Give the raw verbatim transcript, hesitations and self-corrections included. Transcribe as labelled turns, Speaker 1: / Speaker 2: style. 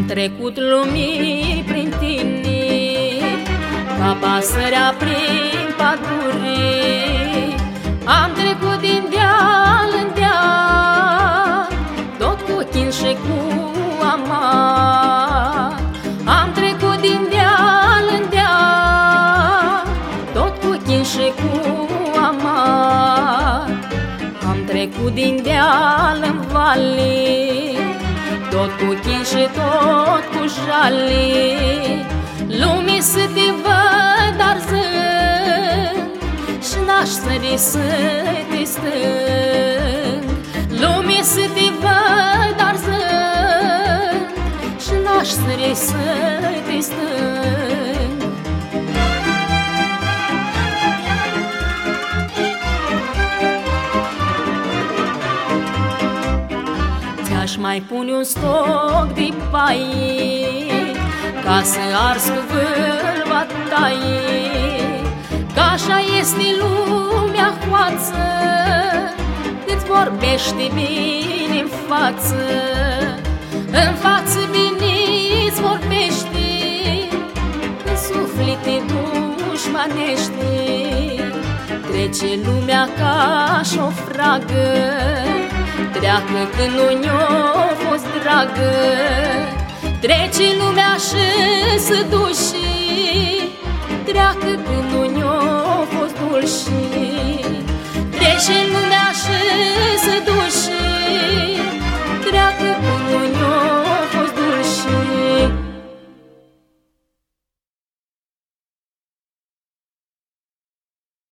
Speaker 1: trecut lumii prin tine, ca pasărea prin pădure. Am trecut din deal în deal, tot cu chin și cu amar. Am trecut din deal în deal, tot cu chin și cu amar. Am trecut din deal în vale, tot cu chin și tot cu jale. Lumii să te văd arzând și n-aș sări să te stâng. Lumii să te văd arzând și n-aș sări să te stâng. Ți-aș mai pune un stoc de paie, ca să ars cu vâlva taie. Că așa este lumea hoață, îți vorbește bine în față. În față bine îți vorbește, în suflete dușmanește. Trece lumea ca-și o fragă, treacă când nu ne-a fost dragă. Trece lumea și se duce, treacă când nu ne-a fost dulce. Trece lumea